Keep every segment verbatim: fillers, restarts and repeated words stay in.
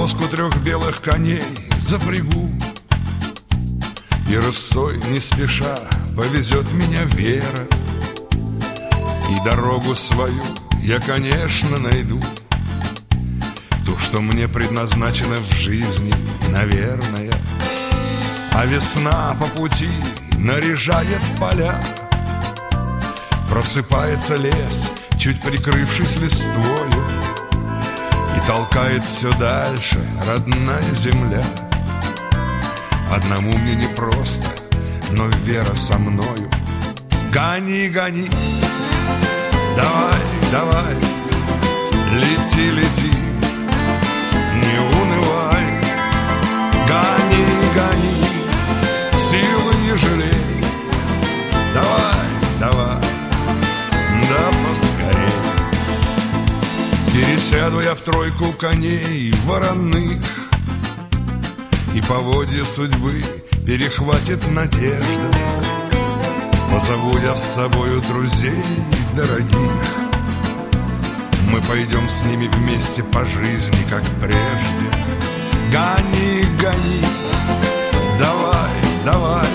повозку трех белых коней запрягу, и рысой не спеша повезет меня Вера. И дорогу свою я, конечно, найду, ту, что мне предназначена в жизни, наверное. А весна по пути наряжает поля, просыпается лес, чуть прикрывшись листвою, и толкает все дальше родная земля. Одному мне непросто, но Вера со мною. Гони, гони, давай, давай, лети, лети, не унывай. Гони, гони, силы не жалей. Давай, давай, да поскорей. Пересяду я в тройку коней вороных, и поводья судьбы перехватит надежда. Позову я с собою друзей дорогих, мы пойдем с ними вместе по жизни, как прежде. Гони, гони, давай, давай,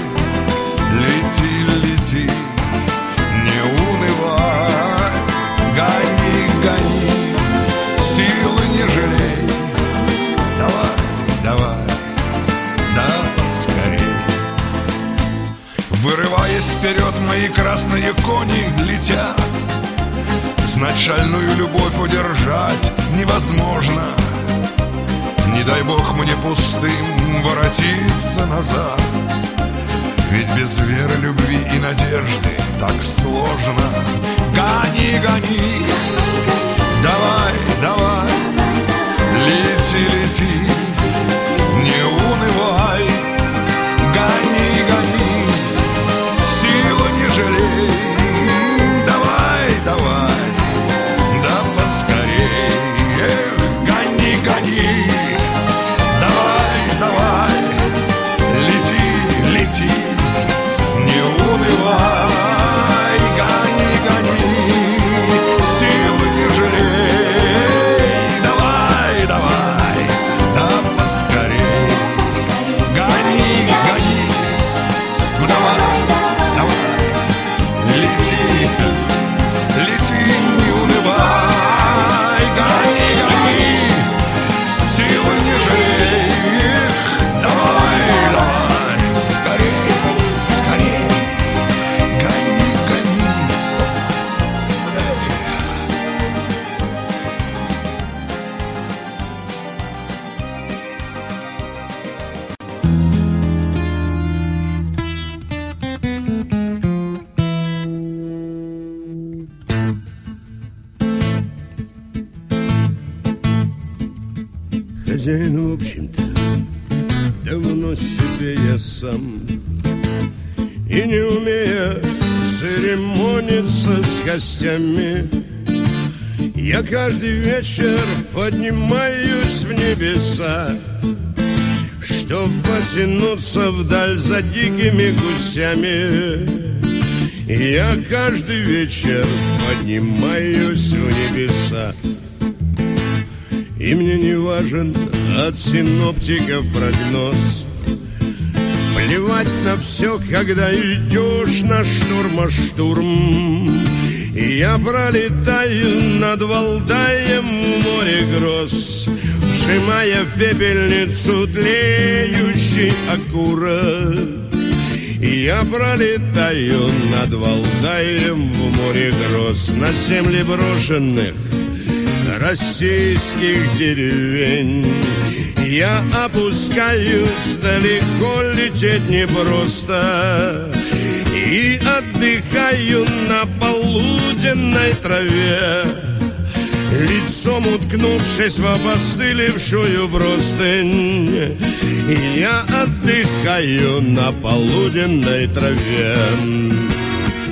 лети, лети, не унывай. Гони, гони, силы не жалей. Давай, давай, да поскорей. Вырываясь вперед, мои красные кони летят. Знать шальную любовь удержать невозможно. Не дай Бог мне пустым воротиться назад, ведь без веры, любви и надежды так сложно. Гони, гони, давай, давай, лети, лети, не унывай. Гони, гони, силы не жалей. Давай, давай, да поскорей. Эх, гони, гони, давай, давай, лети, лети, не унывай. Гони, гони, силы не жалей. Давай, давай, да поскорей. Гони, гони, ну давай, давай, лети, лети, не унывай. Гони, гони, силы не жалей. Давай, давай, скорей, скорей. Гони, гони. Хозяин, в общем-то, давно себе я сам, и не умея церемониться с гостями, я каждый вечер поднимаюсь в небеса, чтоб потянуться вдаль за дикими гусями. Я каждый вечер поднимаюсь в небеса, и мне не важен от синоптиков прогноз. Плевать на все, когда идешь на штурм, а штурм. И я пролетаю над Валдаем в море гроз, сжимая в пепельницу тлеющий окурок. И я пролетаю над Валдаем в море гроз, на земли брошенных российских деревень. Я опускаюсь, далеко лететь непросто, и отдыхаю на полуденной траве, лицом уткнувшись в опостылевшую простынь. Я отдыхаю на полуденной траве.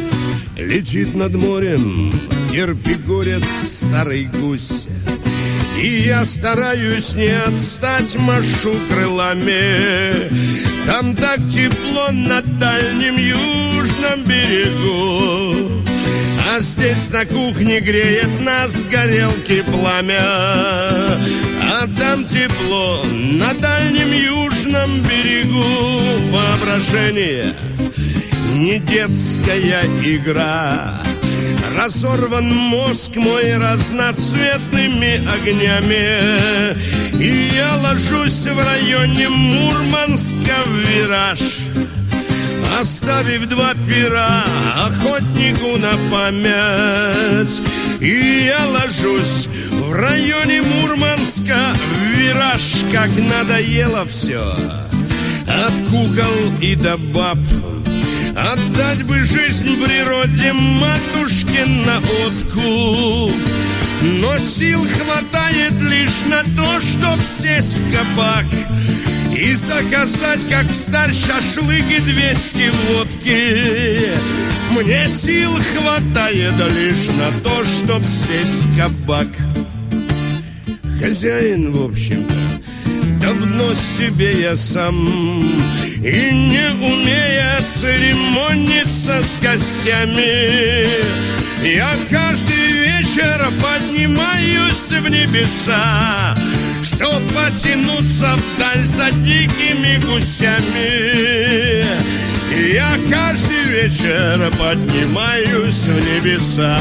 Летит над морем терпигорец старый гусь, И я стараюсь не отстать, машу крылами. Там так тепло на дальнем южном берегу, а здесь на кухне греет нас горелки пламя. А там тепло на дальнем южном берегу. Воображение не детская игра. Разорван мозг мой разноцветными огнями, и я ложусь в районе Мурманска в вираж, оставив два пера охотнику на память. И я ложусь в районе Мурманска в вираж, как надоело все, от кукол и до баб. Отдать бы жизнь природе, матушке на откуп. Но сил хватает лишь на то, чтоб сесть в кабак и заказать, как встарь, шашлык и двести водки. Мне сил хватает лишь на то, чтоб сесть в кабак. Хозяин, в общем-то, давно себе я сам, и не умея церемониться с гостями, я каждый вечер поднимаюсь в небеса, чтоб потянуться вдаль за дикими гусями. Я каждый вечер поднимаюсь в небеса.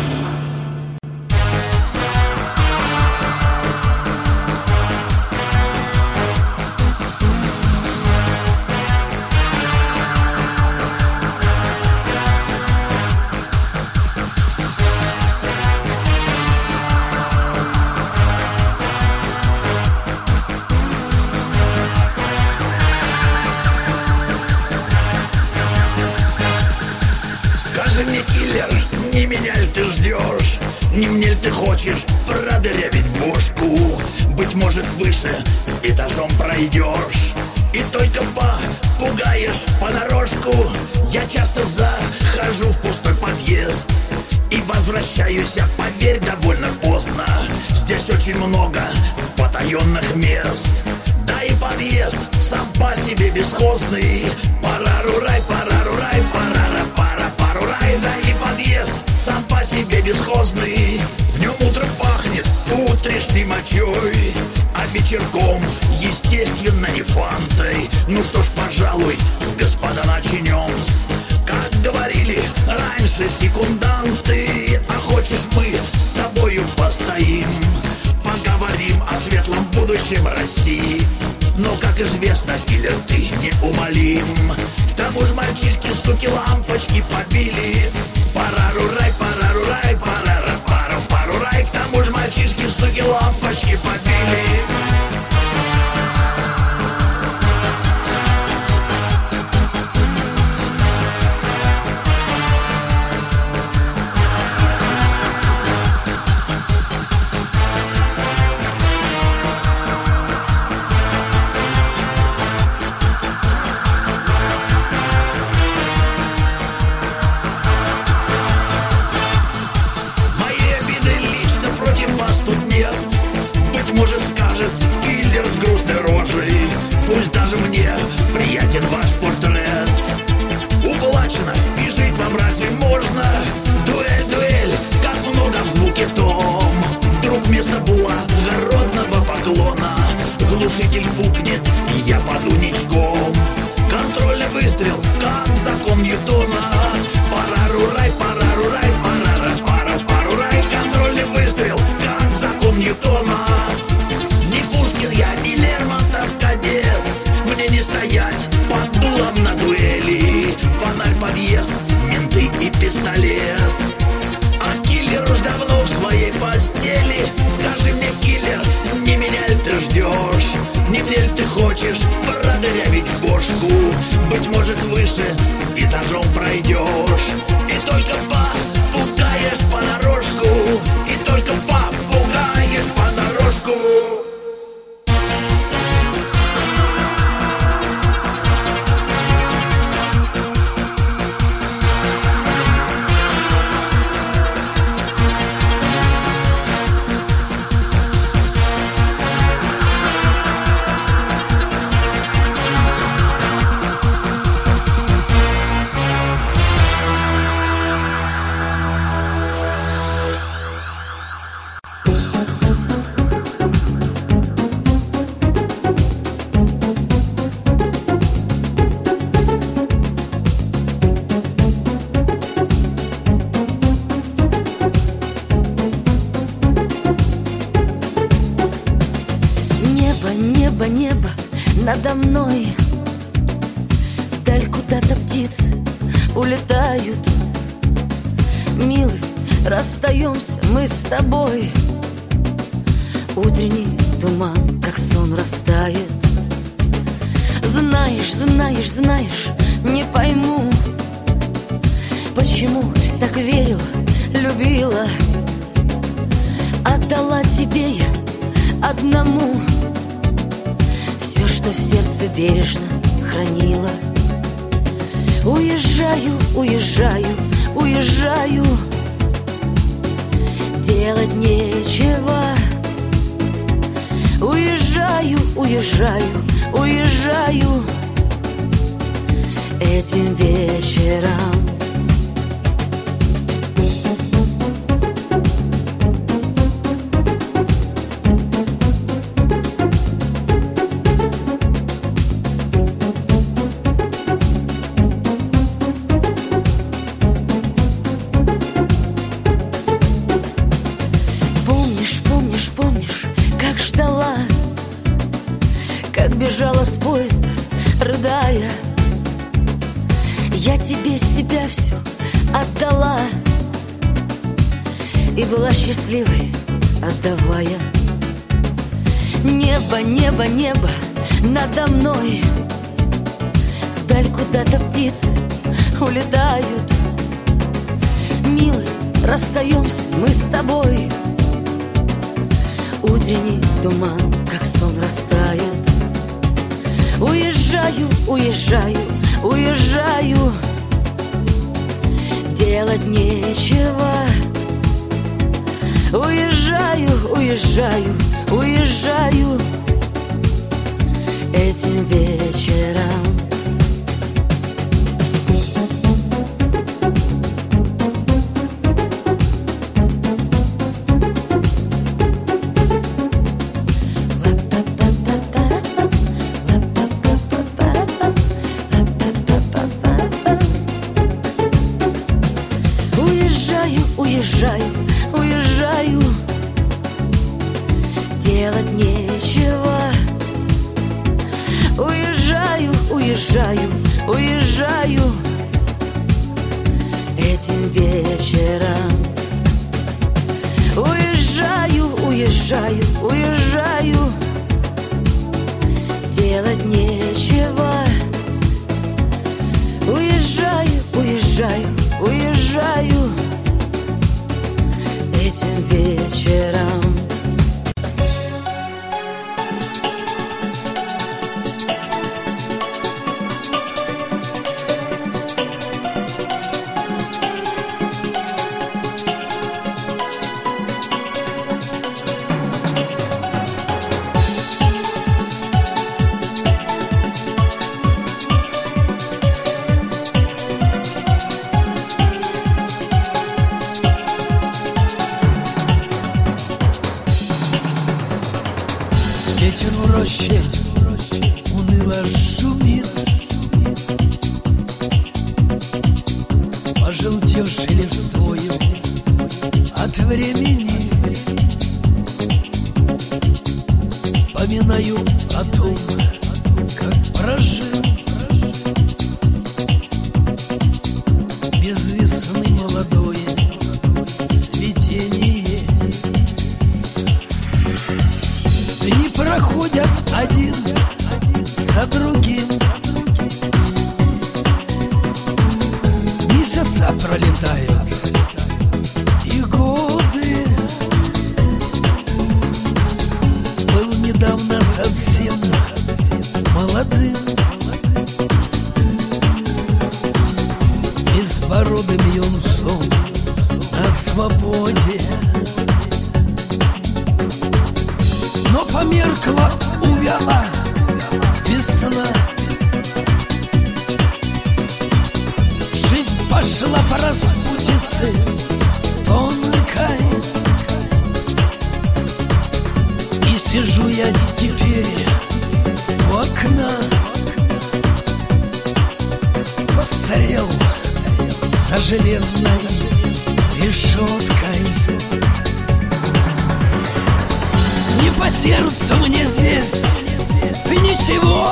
Не мне ли ты хочешь продырявить бошку? Быть может, выше этажом пройдешь и только попугаешь понарошку. Я часто захожу в пустой подъезд и возвращаюсь, а поверь, довольно поздно. Здесь очень много потаенных мест, да и подъезд сам по себе бесхозный. Пара-рурай, пара-рурай, пара-пара-парурай, да и подъезд сам по себе бесхозный. В нем утром пахнет утрешней мочой, а вечерком, естественно, не фантой. Ну что ж, пожалуй, господа, начнем-с. Как говорили раньше секунданты, а хочешь, мы с тобою постоим, поговорим о светлом будущем России. Но, как известно, киллер, ты неумолим. К тому же мальчишки, суки, лампочки побили. Пара-рурай, пара-рурай, пара-пару-парурай. К тому же мальчишки, суки, лампочки побили. Может, скажет киллер с грустной рожей, пусть даже мне приятен ваш портрет. Уплачено и жить вам разве можно? Дуэль, дуэль, как много в звуке том. Вдруг вместо благородного поклона глушитель пукнет, и я паду ничком. Контрольный выстрел, как закон Ньютона. Пара-рурай, пара-рурай, пара-пара-парурай. Контрольный выстрел, как закон Ньютона. Я не Лермонтов кадет, мне не стоять под дулом на дуэли. Фонарь, подъезд, менты и пистолет. А киллер уж давно в своей постели. Скажи мне, киллер, не меня ли ты ждешь? Не мне ли ты хочешь продырявить бошку? Быть может, выше этажом пройдешь и только попугаешь понарошку. И только попугаешь понарошку. небо надо мной. Вдаль куда-то птицы улетают. Милый, расстаемся мы с тобой. Утренний туман, как сон, растает. Знаешь, знаешь, знаешь, не пойму, почему так верила, любила. Отдала тебе я одному все, что в сердце бережно хранила. Уезжаю, уезжаю, уезжаю. Делать нечего. Уезжаю, уезжаю, уезжаю этим вечером. Бежала с поезда, рыдая. Я тебе себя всю отдала и была счастливой, отдавая. Небо, небо, небо надо мной. Вдаль куда-то птицы улетают. Милый, расстаемся мы с тобой. Утренний туман, как сон, растает. Уезжаю, уезжаю, уезжаю. Делать нечего. Уезжаю, уезжаю, уезжаю этим вечером. Уезжаю, уезжаю, делать нечего. Уезжаю, уезжаю, уезжаю этим вечером. Уезжаю, уезжаю, уезжаю, делать нечего. Уезжаю, уезжаю, уезжаю этим вечером. Ветер в роще уныло шумит, пожелтевшей листвою от времени. Вспоминаю о том, как прожил без весны молодое цветение. Дни проходят один за другим, месяца пролетают и годы. Был недавно совсем молодым, безбородым юнцом на свободе. Но померкла, увяла весна. Жизнь пошла по распутице тонкой, и сижу я теперь у окна. Постарел за железной решеткой. Не по сердцу мне здесь всего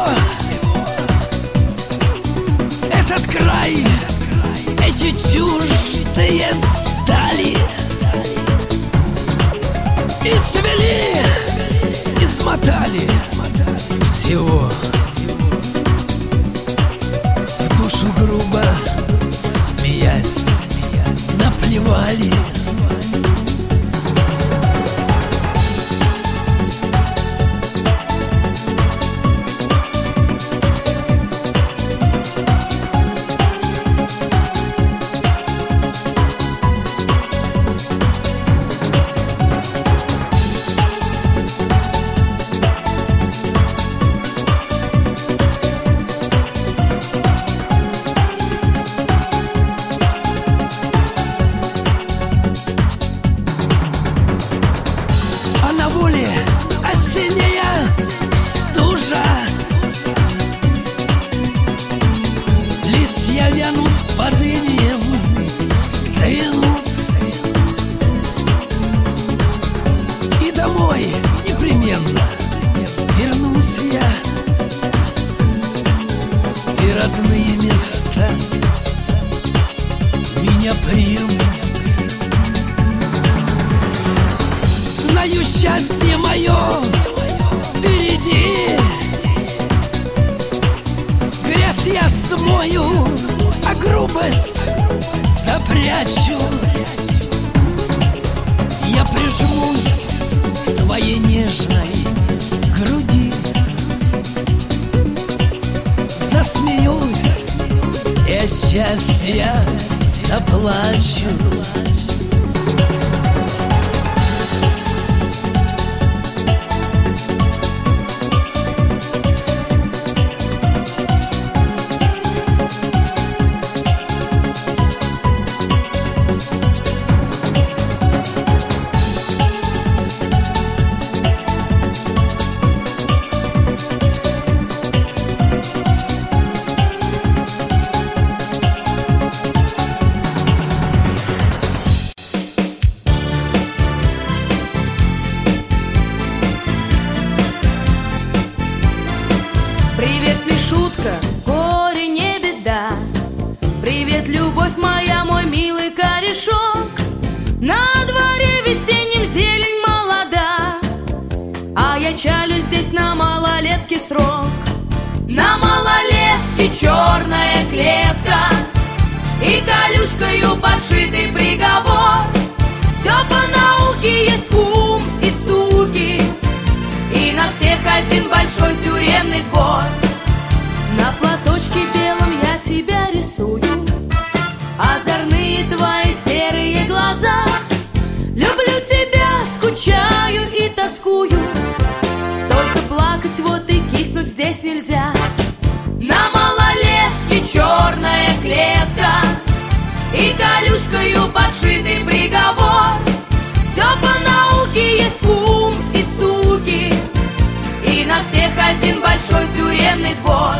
этот край, эти чуждые дали и свели, и смотали всего в душу грубо, смеясь, наплевали. Счастье мое впереди, грязь я смою, а грубость запрячу. Я прижмусь к твоей нежной груди, засмеюсь и от счастья заплачу. Срок. На малолетке черная клетка и колючкою подшитый приговор. Все по науке есть ум и суки, и на всех один большой тюремный двор. На платочке белом я тебя рисую, озорные твои серые глаза. Люблю тебя, скучаю и тоскую, только плакать вот и киснуть здесь нельзя. На малолетке черная клетка и колючкою подшитый приговор. Все по науке есть ум и суки, и на всех один большой тюремный двор.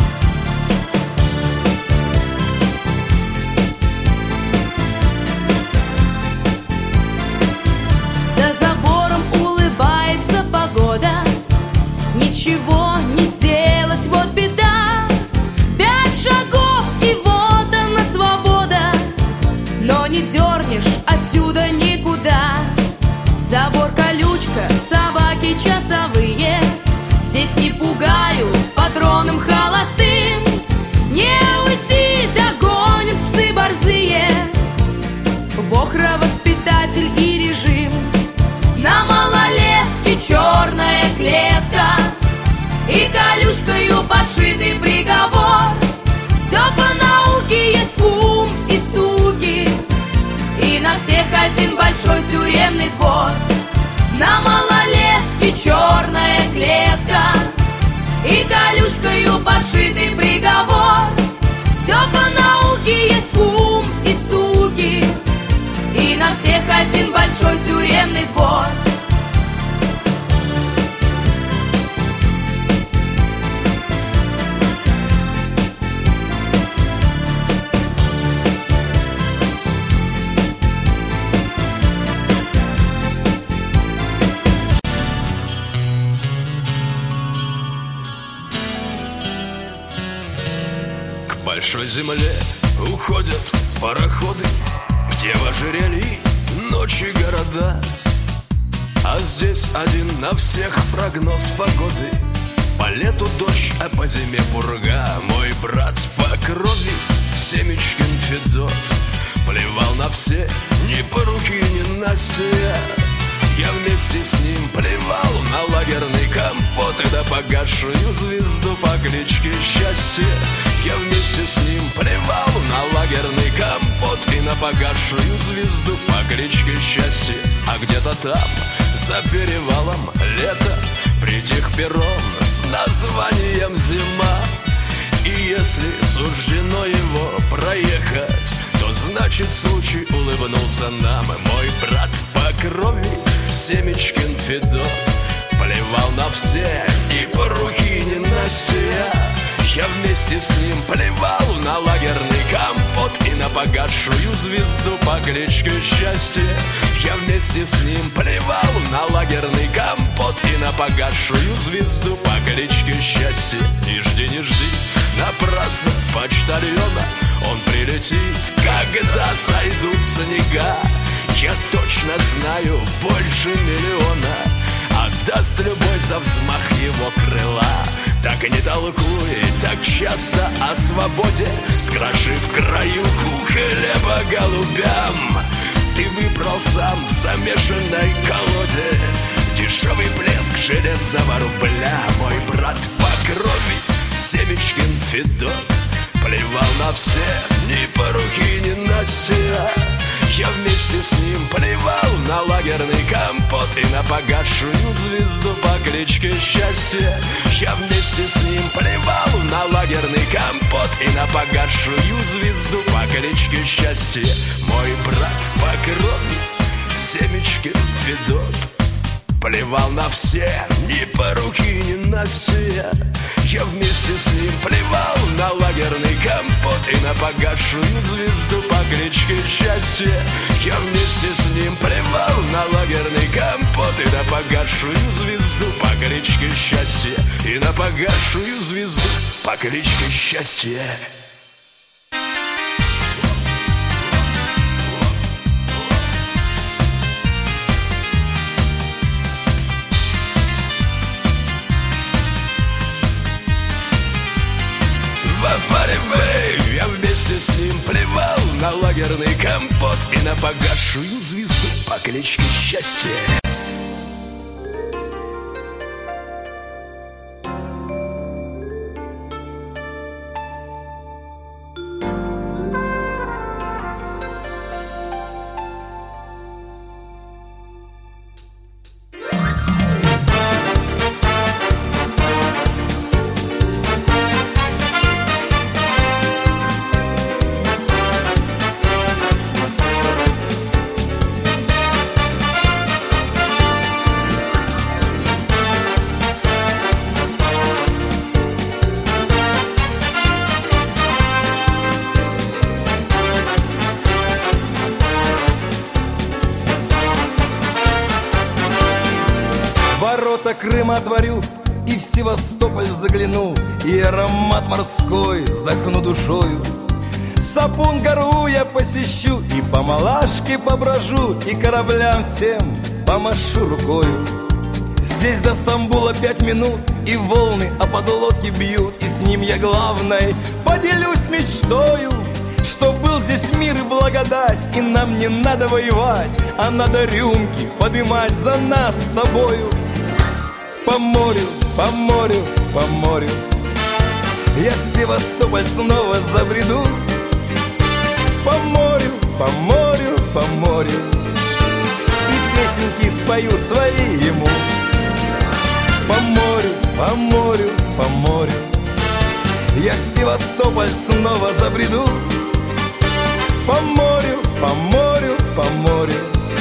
За забором улыбается погода, ничего не сделать, вот беда. Пять шагов и вот она свобода, но не дернешь отсюда никуда. Забор, колючка, собаки часовые здесь не пугают патроном холостым. Не уйти, догонят псы борзые, Бог, воспитатель и режим. На малолетке черная клетка и колючкою подшитый приговор. Все по науке есть ум и суки, и на всех один большой тюремный двор. На малолетке черная клетка и колючкою подшитый приговор. Все по науке есть ум и суки, и на всех один большой тюремный двор. нашей земле уходят пароходы, где в ожерелье ночи города. А здесь один на всех прогноз погоды. По лету дождь, а по зиме пурга. Мой брат по крови Семечкин Федот плевал на все, ни поруки, ни Настя. Я вместе с ним плевал на лагерный компот и на погасшую звезду по кличке Счастье. Я вместе с ним плевал на лагерный компот и на погасшую звезду по кличке Счастье. А где-то там, за перевалом, лето притих перрон с названием «Зима». И если суждено его проехать, то значит случай улыбнулся нам. Мой брат по крови Семечкин Федот плевал на все, ни поруки, ни Настя. Я вместе с ним плевал на лагерный компот и на погасшую звезду по кличке Счастье. Я вместе с ним плевал на лагерный компот и на погасшую звезду по кличке Счастье. Не жди, не жди, напрасно почтальона, он прилетит, когда сойдут снега. Я точно знаю, больше миллиона отдаст любой за взмах его крыла. Так не толкуй так часто о свободе, скрошив краюху хлеба голубям. Ты выбрал сам в замешанной колоде дешевый блеск железного рубля. Мой брат по крови Семечкин Федот плевал на всех, ни поруки, ни Настя. Я вместе с ним плевал на лагерный компот и на погасшую звезду по кличке Счастье. Я вместе с ним плевал на лагерный компот и на погасшую звезду по кличке Счастье. Мой брат по крови Семечкин Федот плевал на все, ни поруки, ни Настя. Я вместе с ним плевал на лагерный компот и на погасшую звезду по кличке Счастье. Я вместе с ним плевал на лагерный компот и на погасшую звезду по кличке Счастье. И на погасшую звезду по кличке Счастье. Я вместе с ним плевал на лагерный компот и на погасшую звезду по кличке Счастье. Крым отворю и в Севастополь загляну, и аромат морской вздохну душою. Сапун гору я посещу, и по Малашке поброжу, и кораблям всем помашу рукою. Здесь до Стамбула пять минут, и волны о подлодке бьют, и с ним я главной поделюсь мечтою, что был здесь мир и благодать, и нам не надо воевать, а надо рюмки подымать за нас с тобою. По морю, по морю, по морю я в Севастополь снова забреду. По морю, по морю, по морю и песенки спою свои ему. По морю, по морю, по морю я в Севастополь снова забреду. По морю, по морю, по морю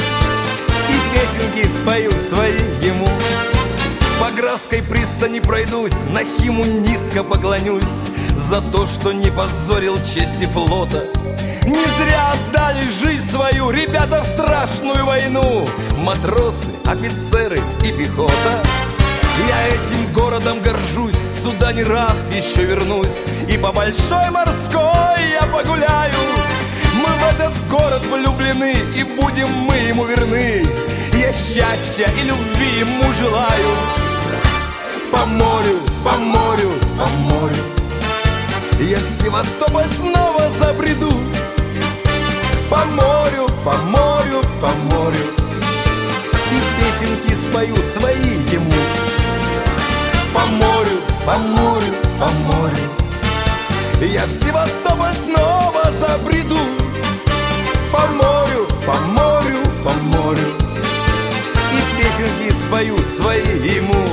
и песенки спою свои ему. По Графской пристани пройдусь, на Химу низко поклонюсь за то, что не позорил чести флота. Не зря отдали жизнь свою ребята в страшную войну, матросы, офицеры и пехота. Я этим городом горжусь, сюда не раз еще вернусь, и по Большой Морской я погуляю. Мы в этот город влюблены, и будем мы ему верны. Я счастья и любви ему желаю. По морю, по морю, по морю я в Севастополь снова забреду. По морю, по морю, по морю и песенки спою свои ему. По морю, по морю, по морю я в Севастополь снова забреду. По морю, по морю, по морю и песенки спою свои ему.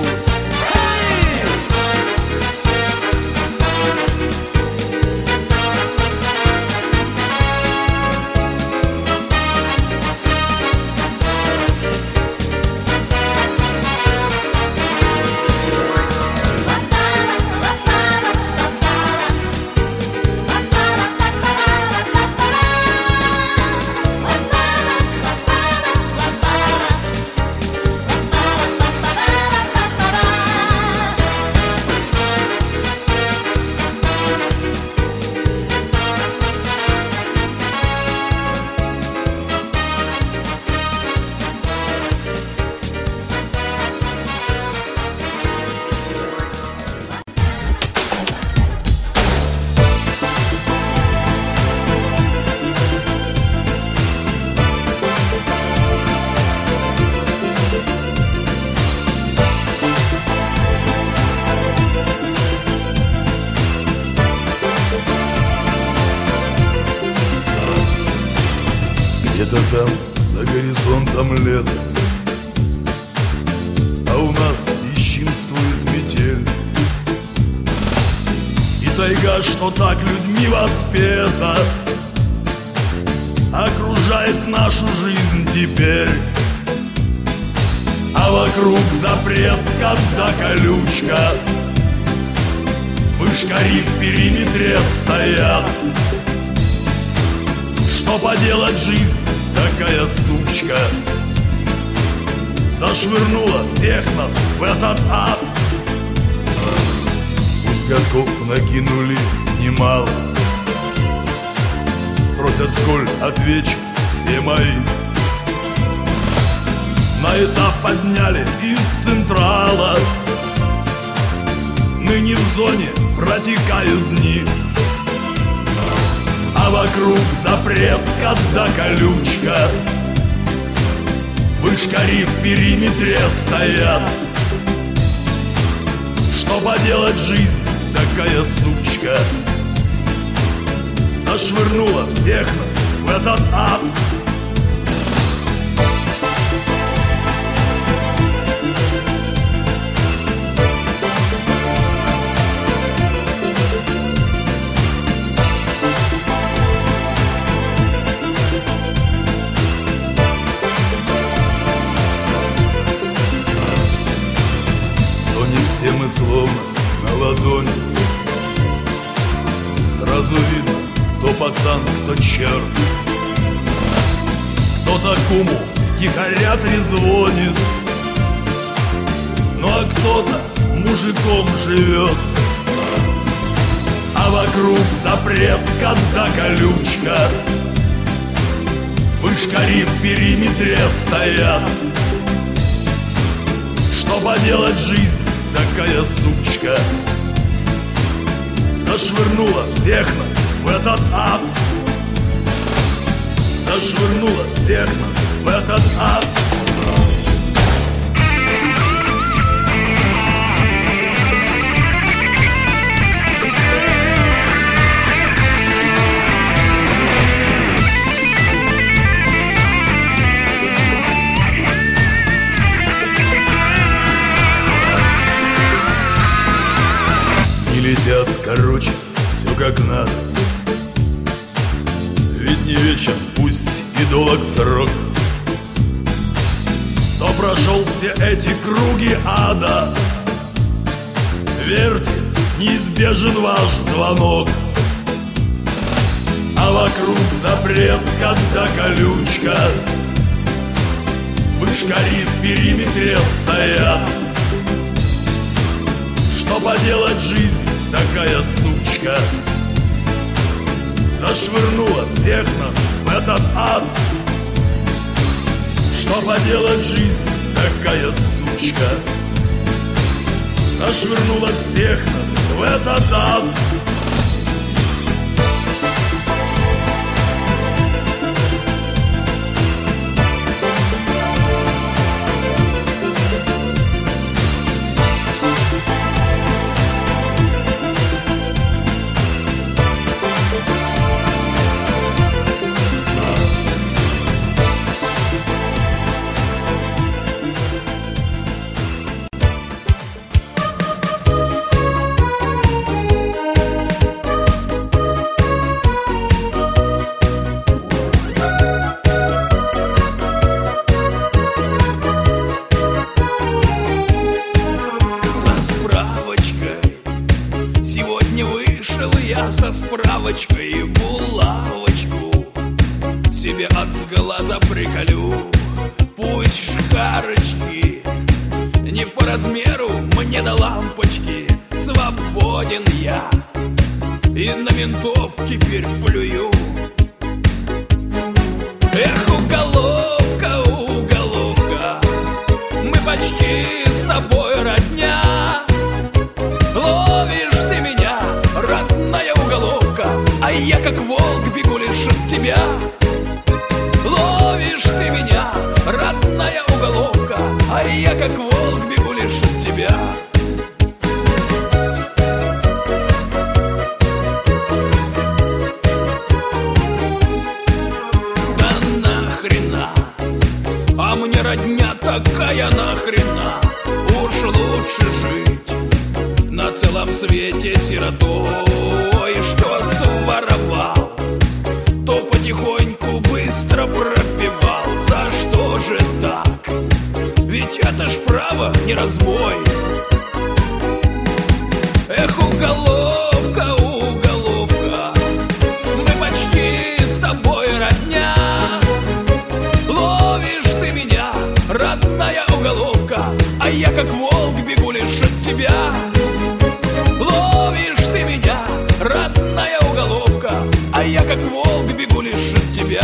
Где-то там, за горизонтом лето, а у нас бесчинствует метель. И тайга, что так людьми воспета, окружает нашу жизнь теперь. А вокруг запрет, когда колючка, вышкари в периметре стоят. Что поделать, жизнь такая сучка, зашвырнула всех нас в этот ад. Пусть годков накинули немало, спросят, сколь, отвечу, все мои. На этап подняли из Централа, ныне в зоне протекают дни. А вокруг запрет, когда колючка, вышкари в периметре стоят. Что поделать, жизнь такая сучка, зашвырнула всех нас в этот ад. Все мы словно на ладони, сразу видно, кто пацан, кто черт. Кто-то куму втихаря трезвонит, ну а кто-то мужиком живет. А вокруг запрет, когда колючка, вышкари в периметре стоят. Что поделать, жизнь такая сучка, зашвырнула всех нас в этот ад. Зашвырнула всех нас в этот ад. Летят, короче, все как надо. Ведь не вечер, пусть и долг срок. Кто прошел все эти круги ада, верьте, неизбежен ваш звонок. А вокруг запрет, когда колючка, вышкари в периметре стоят. Что поделать, жизнь такая сучка, зашвырнула всех нас в этот ад. Что поделать, жизнь такая сучка, зашвырнула всех нас в этот ад. Со справочкой и булавочку себе от сглаза приколю. Пусть шкарочки не по размеру мне до лампочки. Свободен я и на ментов теперь плюю. Эх, уголовка, уголовка, мы почти с тобой родня. Ловишь ты меня, родная уголовка, а я как волк бегу лишь от тебя. Ловишь ты меня, родная уголовка, а я как волк бегу лишь от тебя. Да нахрена, а мне родня такая нахрена. Уж лучше жить на целом свете сиротой, что своровал, то потихоньку быстро пропивал. За что же так? Ведь это ж право не разбой. Эх, уголовка, уголовка, мы почти с тобой родня. Ловишь ты меня, родная уголовка, а я как волк бегу лишь от тебя. Ловишь ты меня, родная уголовка, а я как волк бегу лишь от тебя.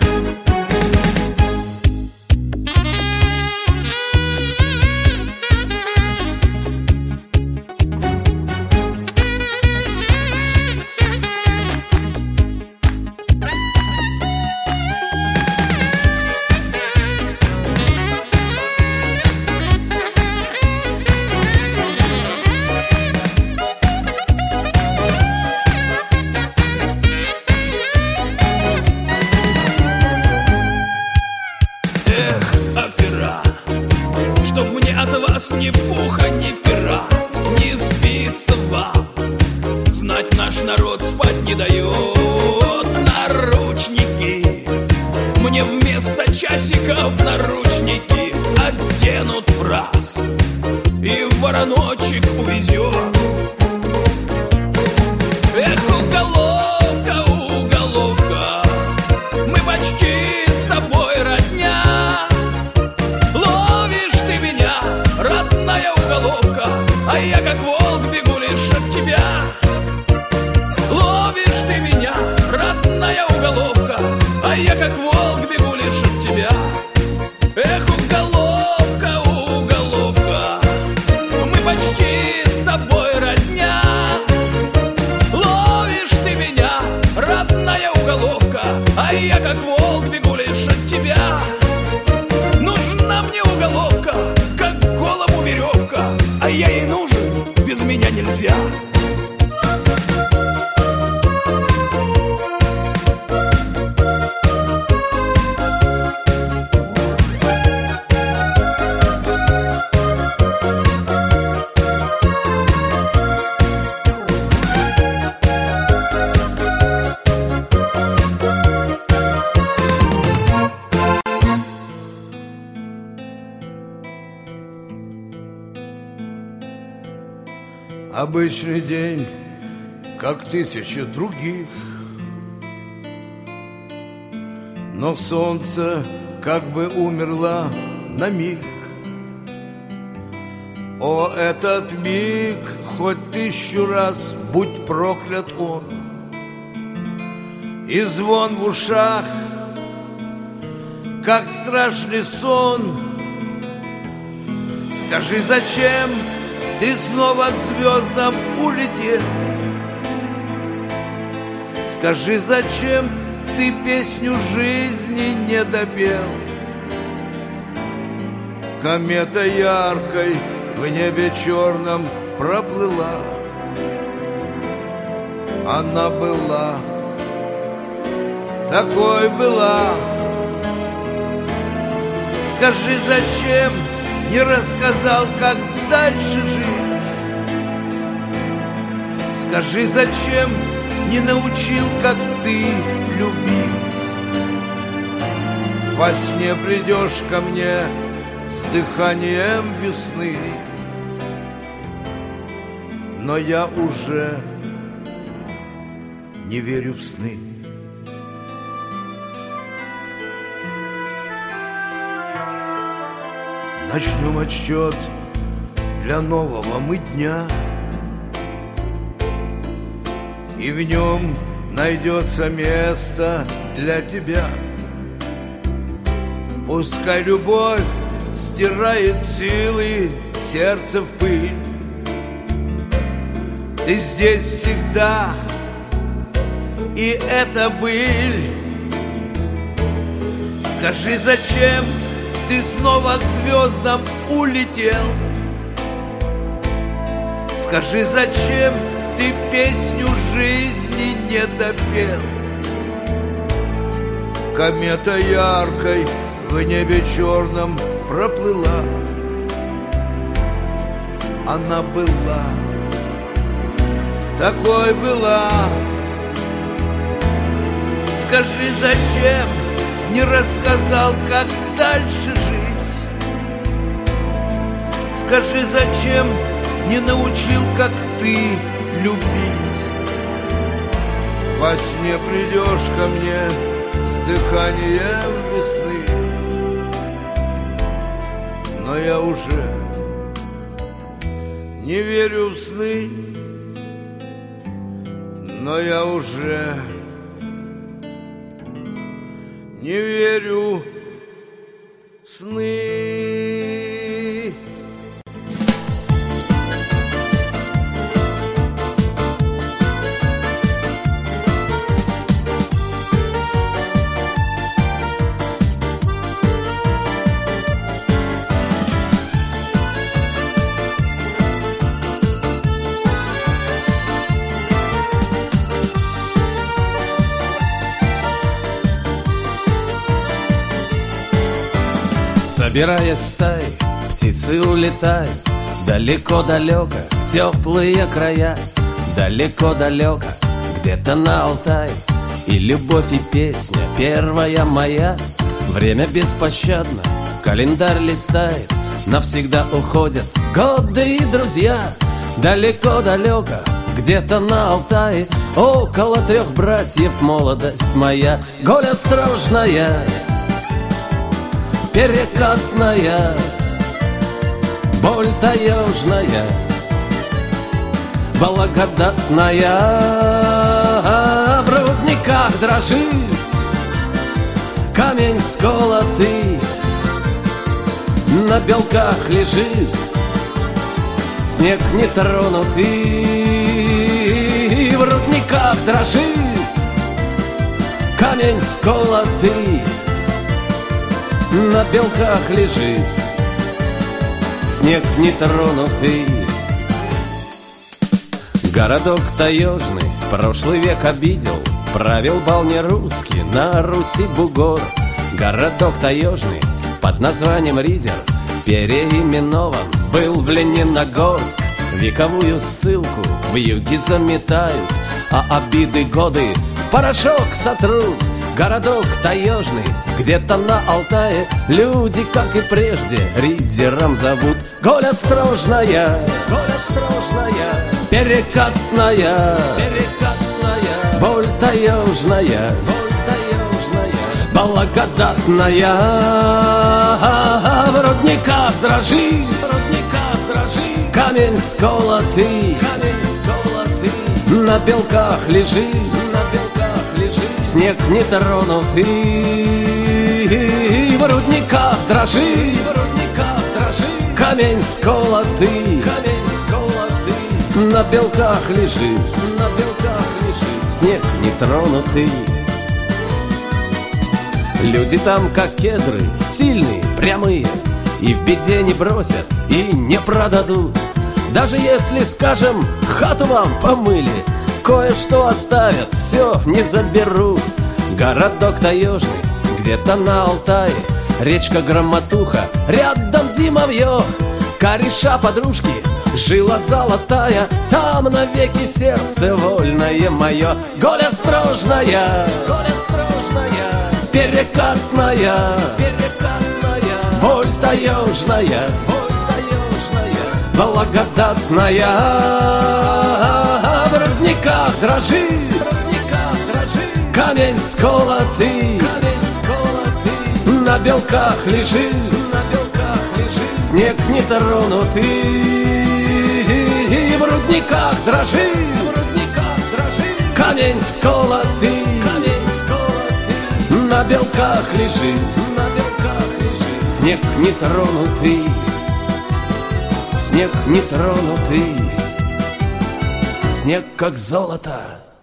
Ни пуха, ни пера, не спится вам. Знать наш народ спать не дает. Наручники мне вместо часиков наручники оденут в раз и в вороночек увезет. Эх, уголовка, уголовка, мы почти с тобой родня. Ловишь ты меня, родная уголовка, а я как волк бегу лишь от тебя. Ловишь ты меня, родная уголовка, а я как волк бегу лишь от тебя. Эх, уголовка, уголовка, мы почти с тобой родня. Ловишь ты меня, родная уголовка, а я как волк бегу лишь от тебя. Нужна мне уголовка, как голому веревка, а я ей нужен, без меня нельзя. Обычный день, как тысячи других, но солнце как бы умерло на миг. О, этот миг хоть тысячу раз будь проклят он, и звон в ушах, как страшный сон. Скажи, зачем ты снова к звездам улетел? Скажи, зачем ты песню жизни не допел? Комета яркой в небе черном проплыла. Она была, такой была. Скажи, зачем не рассказал, как дальше жить? Скажи, зачем не научил, как ты любить? Во сне придешь ко мне с дыханием весны, но я уже не верю в сны. Начнем отсчет для нового мы дня, и в нем найдется место для тебя. Пускай любовь стирает силы сердца в пыль, ты здесь всегда, и это быль. Скажи, зачем ты снова к звездам улетел? Скажи, зачем ты песню жизни не допел? Комета яркой в небе черном проплыла. Она была, такой была. Скажи, зачем не рассказал, как дальше жить? Скажи, зачем не научил, как ты любить? Во сне придешь ко мне с дыханием весны, но я уже не верю в сны, но я уже не верю в сны. Собираясь стаей, птицы улетают далеко-далеко в теплые края. Далеко-далеко, где-то на Алтае. И любовь, и песня первая моя. Время беспощадно, календарь листает. Навсегда уходят годы и друзья. Далеко-далеко, где-то на Алтае. Около трех братьев молодость моя. Голь острожная, перекатная, боль таежная, благодатная. В рудниках дрожит камень сколотый, на белках лежит снег нетронутый. В рудниках дрожит камень сколотый, на белках лежит снег нетронутый. Городок таежный прошлый век обидел, правил бал не русский, на Руси бугор. Городок таежный под названием Ридер переименован был в Лениногорск. Вековую ссылку в юге заметают, а обиды годы в порошок сотрут. Городок таежный где-то на Алтае, люди, как и прежде, Ридером зовут. Голь острожная, голь острожная, перекатная, перекатная, боль таежная, боль таежная, благодатная. В рудниках дрожит, в рудниках дрожит камень сколотый, камень сколотый, на белках лежит, на белках лежит, снег нетронутый, в рудниках дрожит, в рудниках дрожит, камень сколотый, камень сколотый, на белках лежит, на белках лежит, снег нетронутый. Люди там, как кедры, сильные, прямые, и в беде не бросят, и не продадут. Даже если, скажем, хату вам помыли, кое-что оставят, все не заберут. Городок таежный, где-то на Алтае, речка Громотуха, рядом зимовье, кореша подружки, жила золотая, там навеки сердце вольное мое. Голя строжная, голя строжная, перекатная, перекатная, боль таежная, боль таежная, благодатная. В рудниках дрожит, в рудниках дрожит, камень сколотый, камень сколотый, на белках лежит, на белках лежит, снег нетронутый. В рудниках дрожит, в рудниках дрожит, камень сколотый, камень сколотый, на белках лежит, на белках лежит, снег нетронутый, снег нетронутый, снег как золото.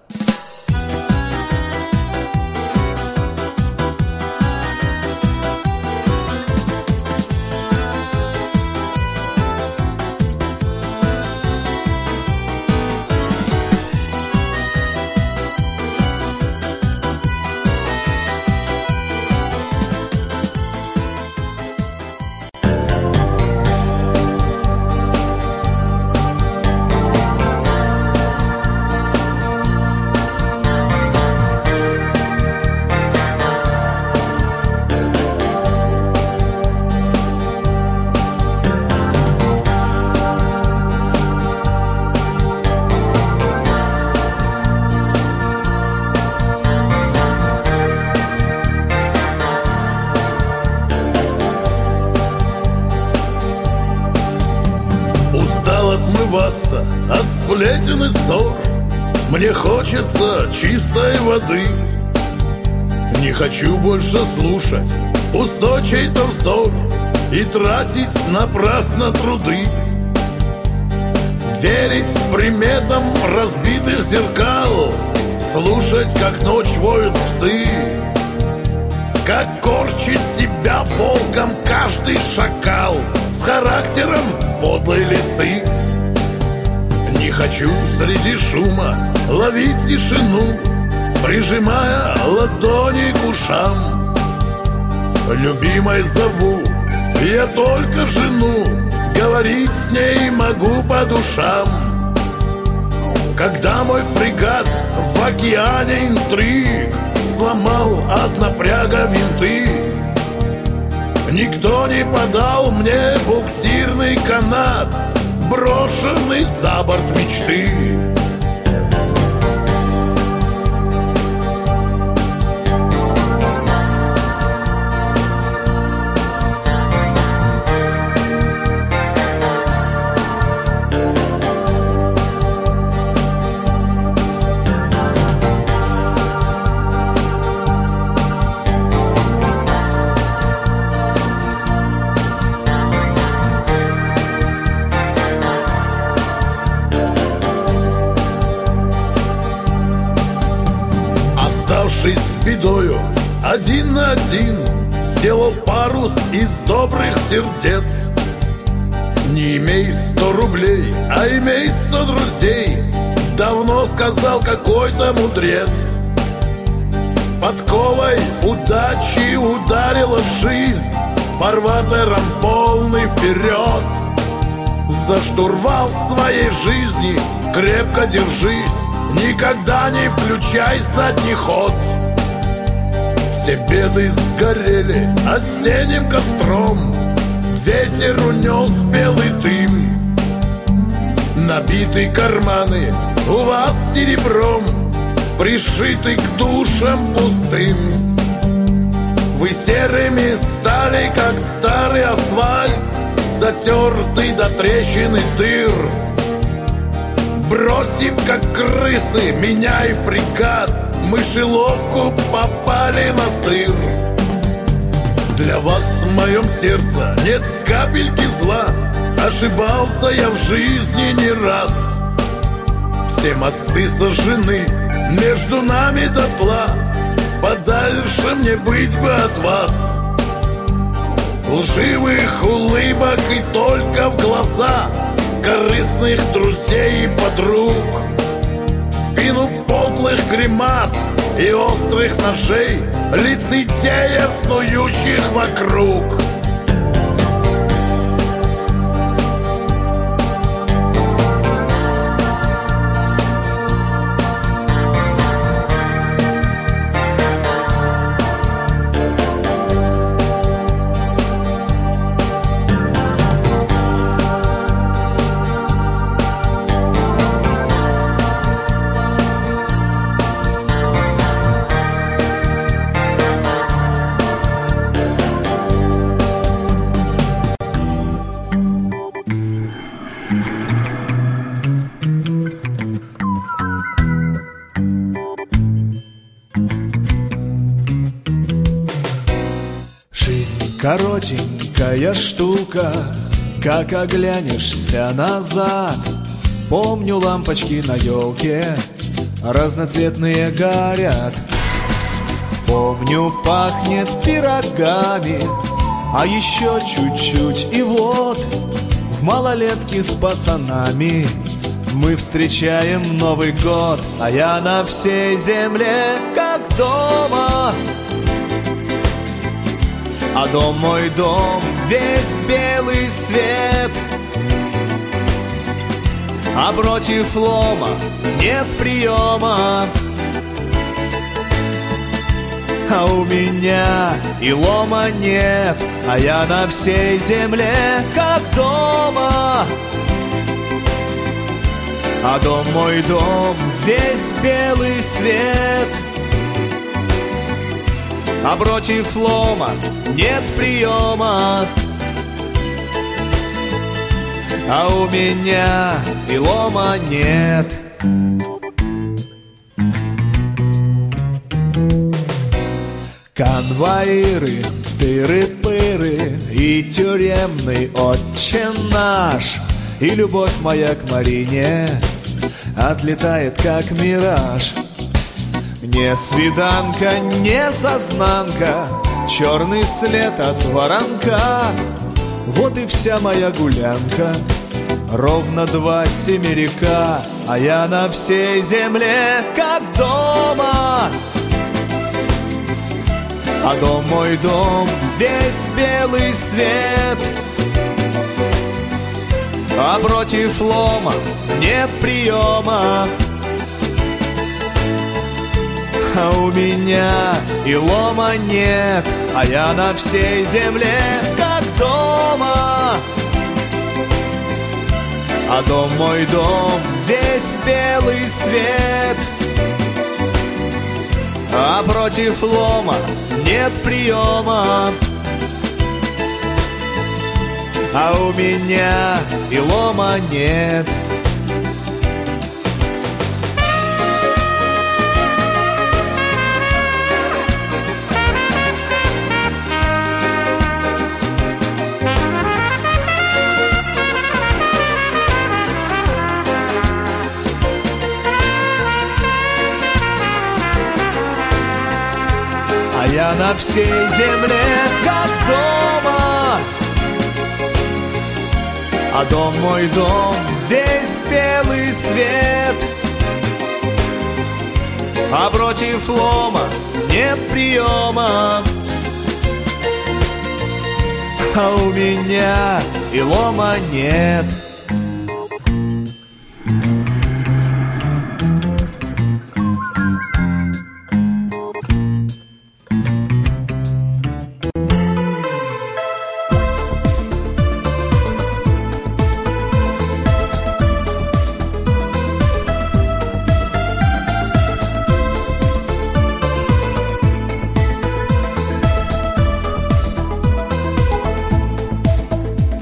От сплетен и ссор мне хочется чистой воды. Не хочу больше слушать пустой чей-то вздор и тратить напрасно труды. Верить приметам разбитых зеркал, слушать, как ночь воют псы, как корчит себя волком каждый шакал с характером подлой лисы. Не хочу среди шума ловить тишину, прижимая ладони к ушам. Любимой зову я только жену, говорить с ней могу по душам. Когда мой фрегат в океане интриг сломал от напряга винты, никто не подал мне буксирный канат, брошенный за борт мечты. С бедою один на один сделал парус из добрых сердец. Не имей сто рублей, а имей сто друзей, давно сказал какой-то мудрец. Подковой удачи ударила жизнь, фарватером полный вперед. За штурвал своей жизни крепко держись, никогда не включай задний ход. Все беды сгорели осенним костром, ветер унес белый дым. Набиты карманы у вас серебром, пришиты к душам пустым. Вы серыми стали, как старый асфальт, затертый до трещины дыр. Бросим, как крысы, меня и фрегат, мышеловку попали на сыр. Для вас в моем сердце нет капельки зла, ошибался я в жизни не раз. Все мосты сожжены, между нами дотла, подальше мне быть бы от вас. Лживых улыбок и только в глаза корыстных друзей и подруг, в спину подлых гримас и острых ножей лицедеев, снующих вокруг. Коротенькая штука, как оглянешься назад. Помню, лампочки на елке разноцветные горят. Помню, пахнет пирогами, а еще чуть-чуть и вот в малолетке с пацанами мы встречаем Новый год. А я на всей земле как дома, а дом мой дом, весь белый свет. А против лома нет приема, а у меня и лома нет. А я на всей земле как дома, а дом мой дом, весь белый свет. А против лома нет приема, а у меня и лома нет. Конвоиры, тыры-пыры и тюремный отче наш, и любовь моя к Марине отлетает как мираж. Не свиданка, не сознанка, черный след от воронка. Вот и вся моя гулянка, ровно два семерика. А я на всей земле как дома, а дом мой дом, весь белый свет. А против лома нет приема, а у меня и лома нет. А я на всей земле как дома, а дом мой дом, весь белый свет. А против лома нет приема, а у меня и лома нет. А я на всей земле как дома, а дом мой дом, весь белый свет. А против лома нет приема, а у меня и лома нет.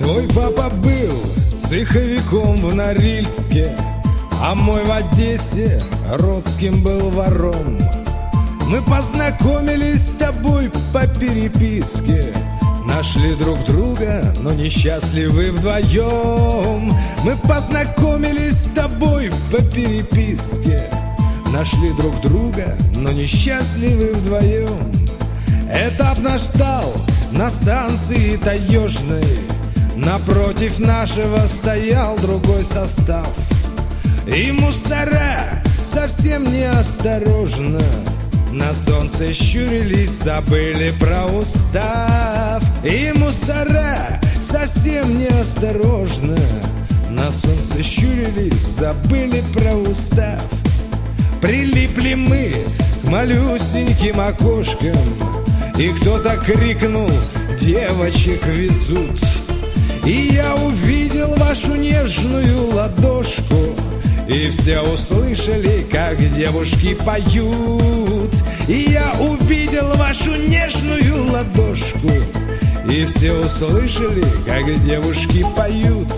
Твой папа был цеховиком в Норильске, а мой в Одессе родским был вором. Мы познакомились с тобой по переписке, нашли друг друга, но несчастливы вдвоем. Мы познакомились с тобой по переписке, нашли друг друга, но несчастливы вдвоем. Этап наш стал на станции Таежной, напротив нашего стоял другой состав. И мусора совсем неосторожно на солнце щурились, забыли про устав. И мусора совсем неосторожно на солнце щурились, забыли про устав. Прилипли мы к малюсеньким окошкам, и кто-то крикнул: девочек везут. И я увидел вашу нежную ладошку, и все услышали, как девушки поют. И я увидел вашу нежную ладошку, и все услышали, как девушки поют.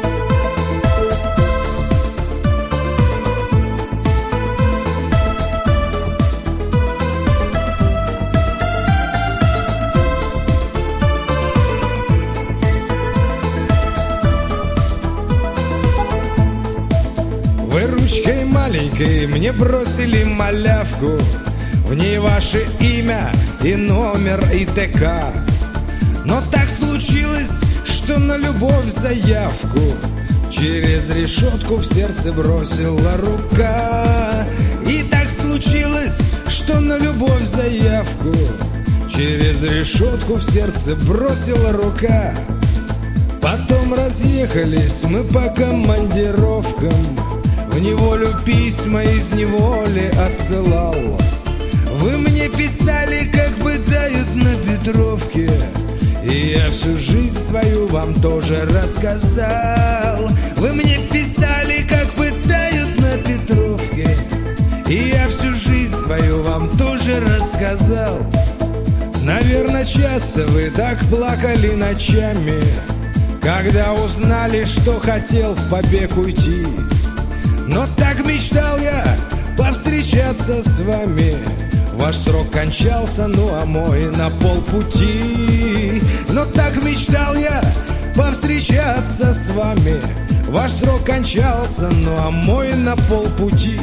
Ручкой маленькой мне бросили малявку, в ней ваше имя и номер и ТК. Но так случилось, что на любовь заявку через решетку в сердце бросила рука. И так случилось, что на любовь заявку через решетку в сердце бросила рука. Потом разъехались мы по командировкам, в неволю письма из неволи отсылал. Вы мне писали, как бы дают на Петровке, и я всю жизнь свою вам тоже рассказал. Вы мне писали, как бы дают на Петровке, и я всю жизнь свою вам тоже рассказал. Наверное, часто вы так плакали ночами, когда узнали, что хотел в побег уйти. Но так мечтал я повстречаться с вами. Ваш срок кончался, ну а мой на полпути. Но так мечтал я повстречаться с вами. Ваш срок кончался, ну а мой на полпути.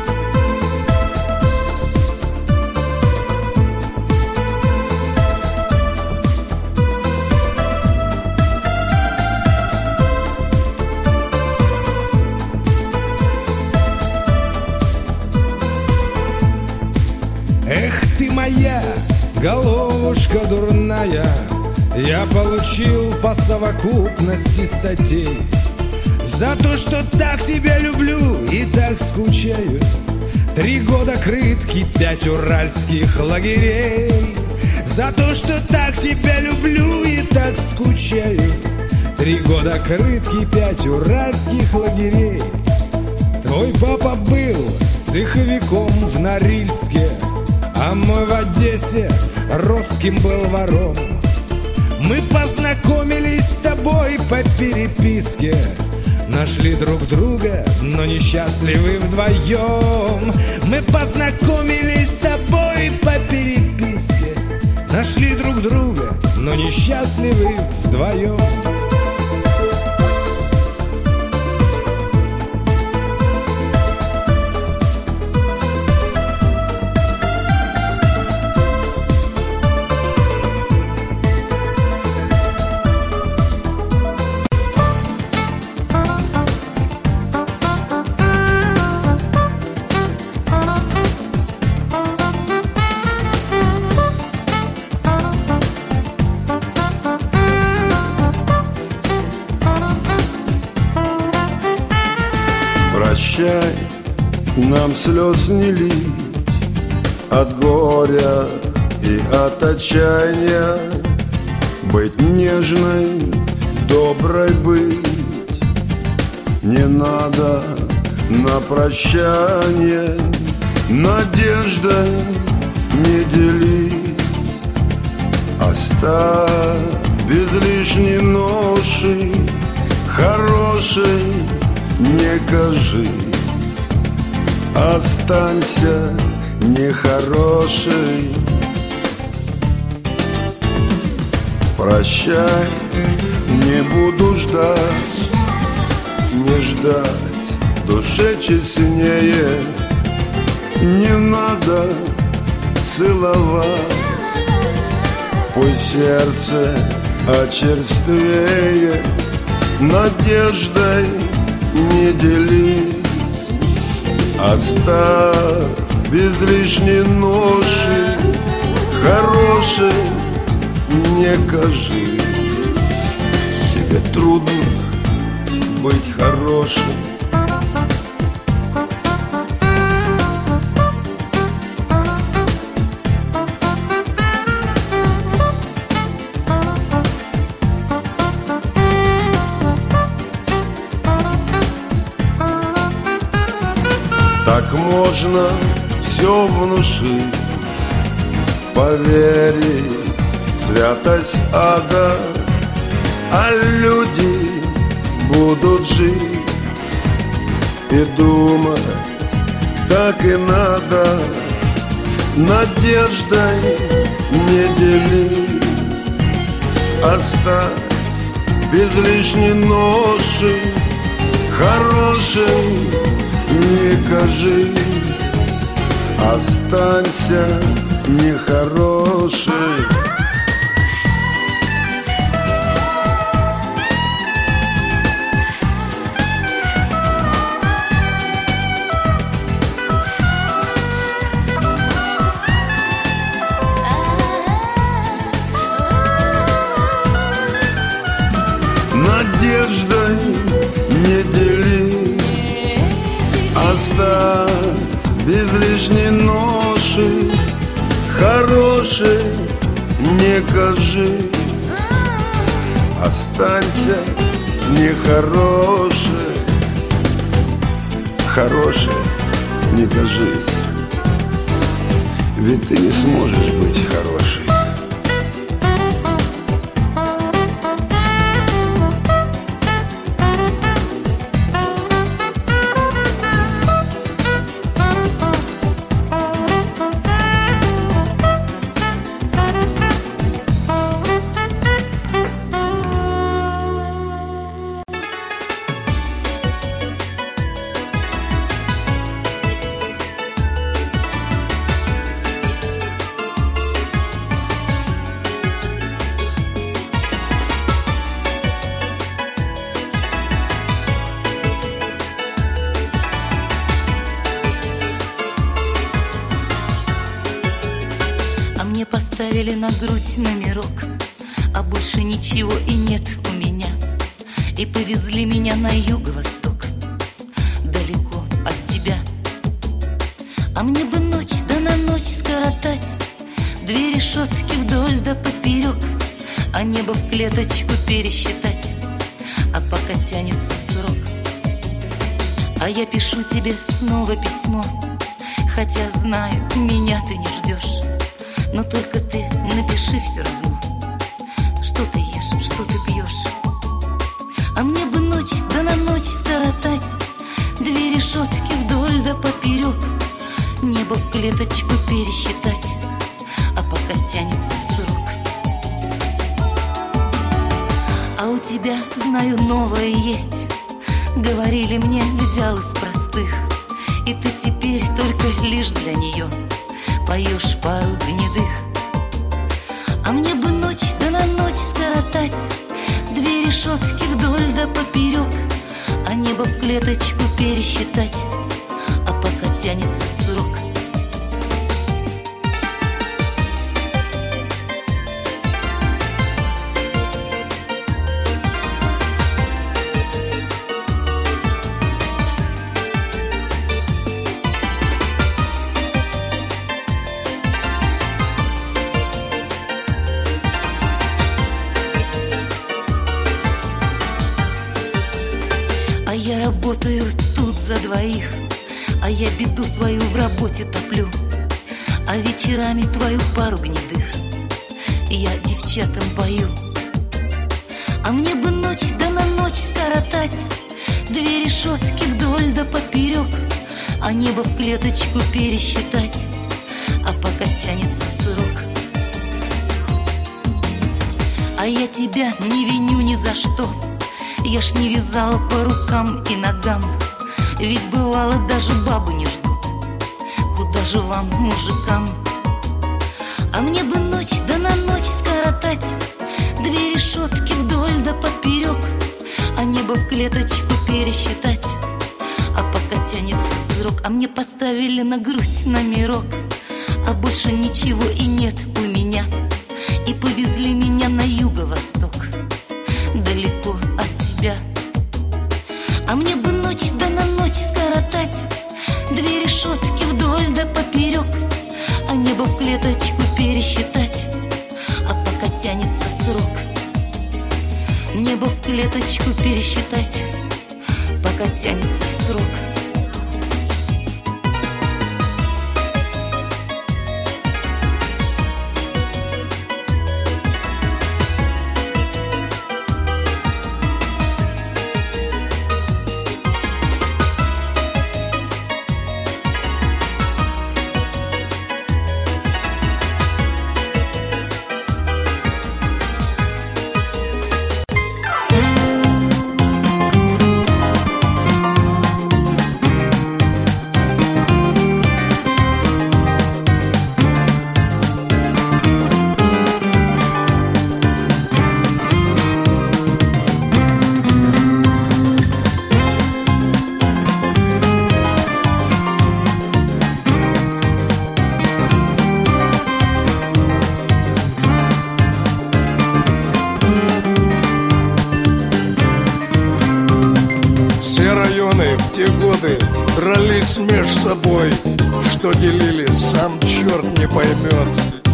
Эх ты моя головушка дурная, я получил по совокупности статей за то, что так тебя люблю и так скучаю. Три года крытки, пять уральских лагерей. За то, что так тебя люблю и так скучаю. Три года крытки, пять уральских лагерей. Твой папа был цеховиком в Норильске, а мой в Одессе родским был вором. Мы познакомились с тобой по переписке, нашли друг друга, но несчастливы вдвоем. Мы познакомились с тобой по переписке, нашли друг друга, но несчастливы вдвоем. Прощай, нам слез не лить от горя и от отчаяния. Быть нежной, доброй быть не надо на прощание. Надеждой не делись, оставь без лишней ноши, хорошей не кажи. Останься нехорошей. Прощай, не буду ждать, не ждать душе честнее. Не надо целовать, пусть сердце очерствее. Надеждой не делись, оставь без лишней ноши, хорошей не кажи. Тебе трудно быть хорошим. Так можно все внушить, поверить в святость ада, а люди будут жить и думать, так и надо. Надеждой не делись, оставь без лишней ноши, хорошей не кажи. Останься нехорошей. Надеждой не дели, оставь без лишней ноши, хорошей не кажи. Останься нехорошей, хорошей не кажись, ведь ты не сможешь быть хорошей. Поставили на грудь номерок, а больше ничего и нет у меня. И повезли меня на юго-восток, далеко от тебя. А мне бы ночь да на ночь скоротать, две решетки вдоль да поперек, а небо в клеточку пересчитать, а пока тянется срок. А я пишу тебе снова письмо, хотя знаю, меня ты не ждешь. Но только ты напиши все равно, что ты ешь, что ты пьешь. А мне бы ночь да на ночь скоротать, две решетки вдоль да поперек, небо в клеточку пересчитать, а пока тянется срок. А у тебя, знаю, новое есть, говорили мне, взял из простых, и ты теперь только лишь для нее поешь пару гнедых. А мне бы ночь да на ночь скоротать, две решетки вдоль да поперек, а небо в клеточку пересчитать, а пока тянется срок. Я работаю тут за двоих, а я беду свою в работе топлю, а вечерами твою пару гнедых я девчатам пою. А мне бы ночь да на ночь скоротать, две решетки вдоль да поперек, а небо в клеточку пересчитать, а пока тянется срок. А я тебя не виню ни за что, я ж не вязала по рукам и ногам, ведь бывало даже бабы не ждут, куда же вам, мужикам. А мне бы ночь да на ночь скоротать, две решетки вдоль да поперек, а небо в клеточку пересчитать, а пока тянется срок. А мне поставили на грудь номерок, а больше ничего и нет у меня, и повезли меня на юго-восток, далеко от тебя. А мне бы ночь да на ночь скоротать, две решетки вдоль да поперек, а небо в клеточку пересчитать, а пока тянется срок. Небо в клеточку пересчитать, пока тянется срок. Дрались меж собой, что делили, сам черт не поймет.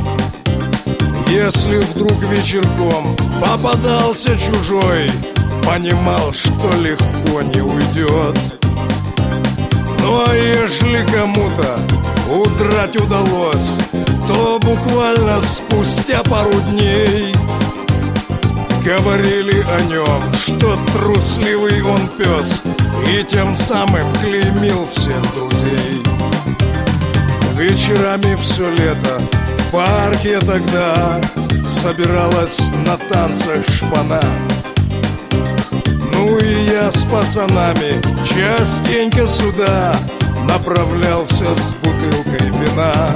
Если вдруг вечерком попадался чужой, понимал, что легко не уйдет. Ну а ежели кому-то удрать удалось, то буквально спустя пару дней говорили о нем, что трусливый он пес, и тем самым клеймил всех друзей. Вечерами все лето в парке тогда собиралась на танцах шпана. Ну и я с пацанами частенько сюда направлялся с бутылкой вина,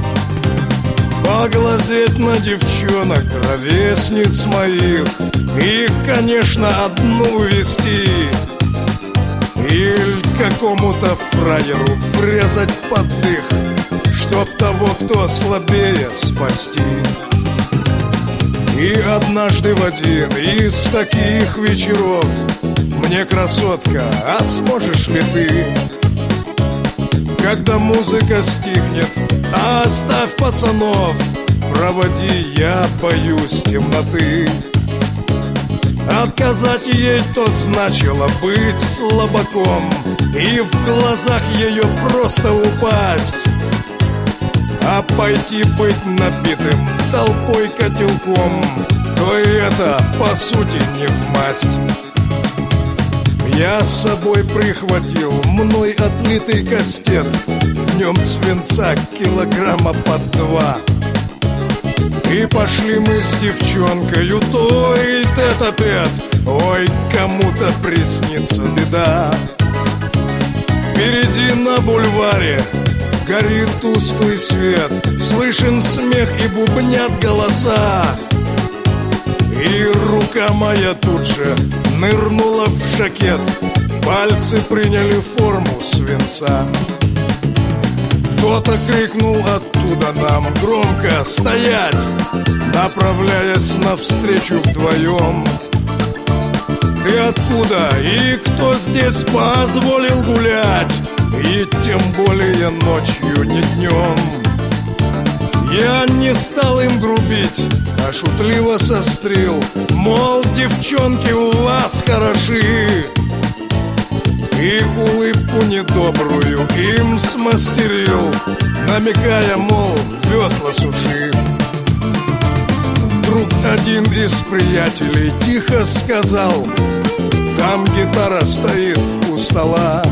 поглазеть на девчонок, ровесниц моих, и, конечно, одну увести, или какому-то фраеру врезать под дых, чтоб того, кто слабее, спасти. И однажды в один из таких вечеров мне, красотка, а сможешь ли ты, когда музыка стихнет, оставь пацанов, проводи, я боюсь темноты. Отказать ей то значило быть слабаком, и в глазах ее просто упасть, а пойти быть набитым толпой котелком, то и это, по сути, не в масть. Я с собой прихватил мной отлитый кастет, в нем свинца килограмма под два. И пошли мы с девчонкою той тет-а-тет, ой, кому-то приснится беда. Впереди на бульваре горит тусклый свет, слышен смех и бубнят голоса. И рука моя тут же нырнула в жакет, пальцы приняли форму свинца. Кто-то крикнул оттуда нам громко «Стоять!», направляясь навстречу вдвоем. Ты откуда и кто здесь позволил гулять, и тем более ночью, не днем? Я не стал им грубить, а шутливо сострил, мол, девчонки у вас хороши, и улыбку недобрую им смастерил, намекая, мол, весла суши. Вдруг вдруг один из приятелей тихо сказал: там гитара стоит у стола.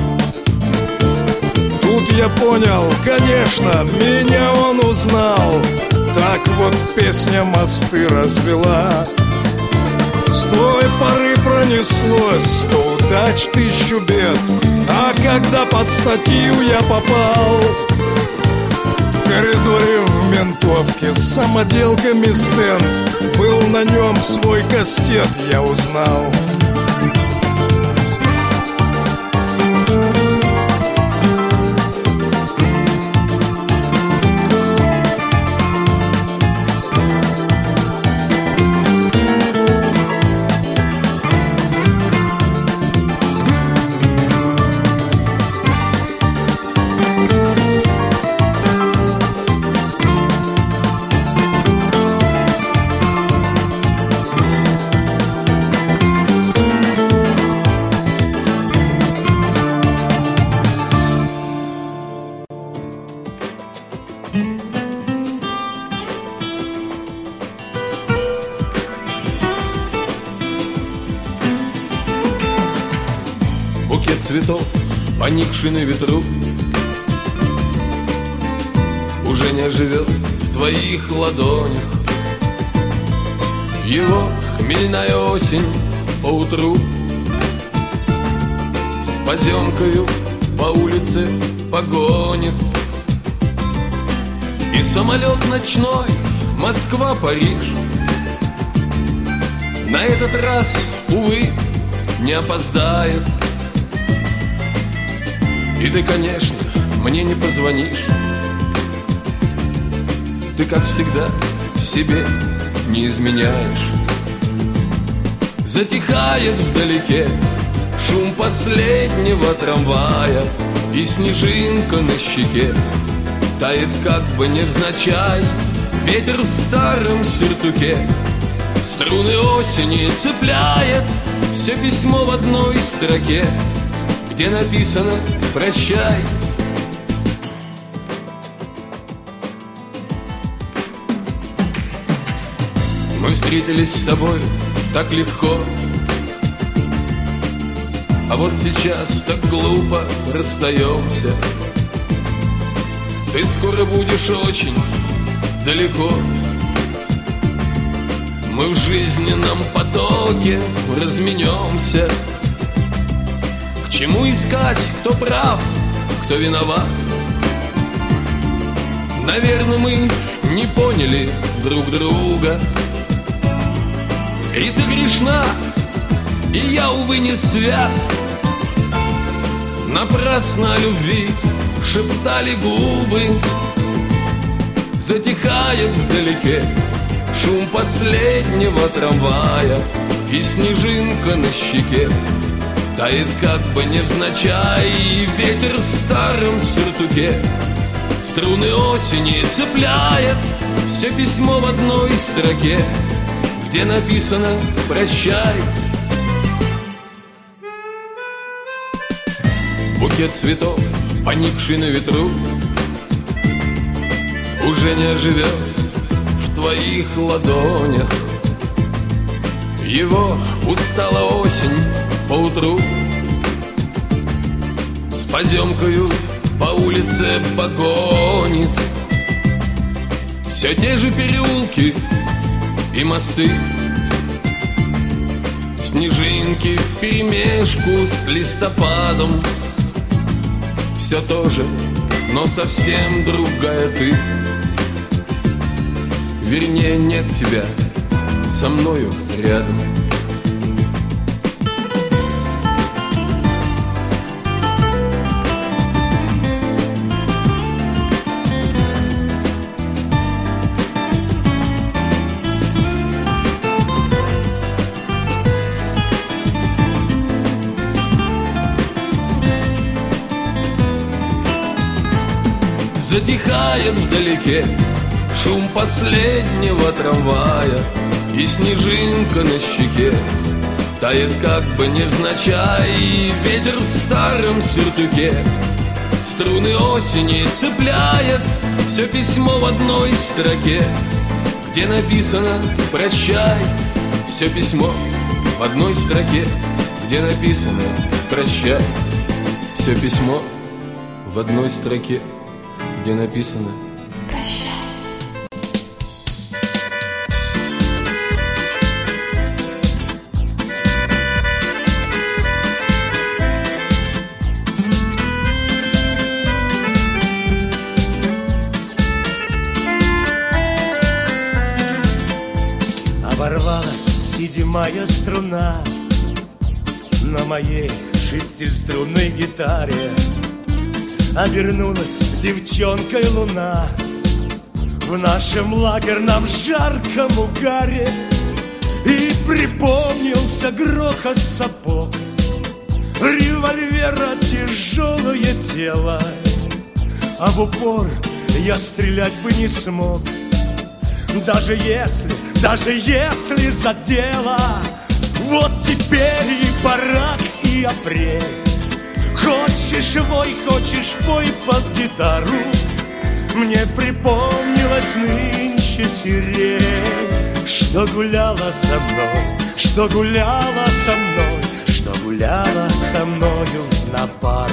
Тут я понял, конечно, меня он узнал. Так вот песня мосты развела. С той поры пронеслось сто удач, тысячу бед. А когда под статью я попал, в коридоре в ментовке с самоделками стенд, был на нем свой кастет, я узнал. Букет цветов, поникший на ветру, уже не живет в твоих ладонях. Его хмельная осень поутру с поземкою по улице погонит. И самолет ночной Москва-Париж на этот раз, увы, не опоздает. И ты, конечно, мне не позвонишь. Ты, как всегда, себе не изменяешь. Затихает вдалеке шум последнего трамвая, и снежинка на щеке тает как бы невзначай. Ветер в старом сюртуке струны осени цепляет. Все письмо в одной строке, где написано «Прощай». Мы встретились с тобой так легко, а вот сейчас так глупо расстаемся. Ты скоро будешь очень далеко. Мы в жизненном потоке разменемся. К чему искать, кто прав, кто виноват? Наверное, мы не поняли друг друга. И ты грешна, и я, увы, не свят. Напрасно о любви шептали губы. Затихает вдалеке шум последнего трамвая, и снежинка на щеке тает как бы невзначай. И ветер в старом сюртуке струны осени цепляет. Все письмо в одной строке, где написано «Прощай». Букет цветов, поникший на ветру, уже не оживет в твоих ладонях. Его устала осень поутру с поземкою по улице погонит. Все те же переулки и мосты, снежинки вперемешку с листопадом. Все то же, но совсем другая ты. Вернее, нет тебя со мною рядом. Затихает вдалеке шум последнего трамвая, и снежинка на щеке тает как бы невзначай. И ветер в старом сюртуке струны осени цепляет. Все письмо в одной строке, где написано «Прощай». Все письмо в одной строке, где написано «Прощай». Все письмо в одной строке, где написано «Прощай». Оборвалась седьмая струна на моей шестиструнной гитаре. Обернулась девчонкой луна в нашем лагерном жарком угаре. И припомнился грохот сапог, револьвера тяжелое тело. А в упор я стрелять бы не смог, даже если, даже если задело. Вот теперь и барак, и апрель. Хочешь вой, хочешь пой под гитару. Мне припомнилась нынче сирень, что гуляла со мной, что гуляла со мной, что гуляла со мною на пару.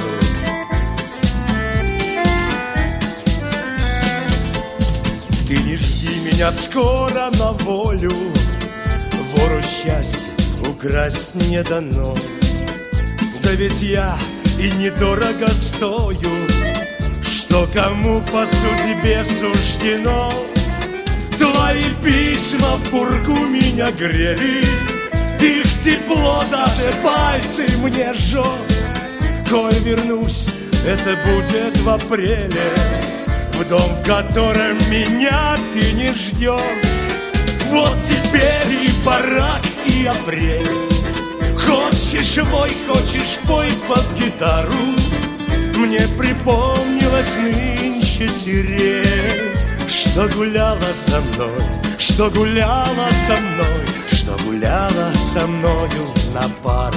Ты не жди меня скоро на волю, вору счастья украсть не дано. Да ведь я и недорого стою, что кому по судьбе суждено. Твои письма в пургу меня грели, их тепло даже пальцы мне жжет. Коль вернусь, это будет в апреле, в дом, в котором меня ты не ждешь. Вот теперь и барак, и апрель. Хочешь вой, хочешь пой под гитару. Мне припомнилась нынче сирень, что гуляла со мной, что гуляла со мной, что гуляла со мною на пару.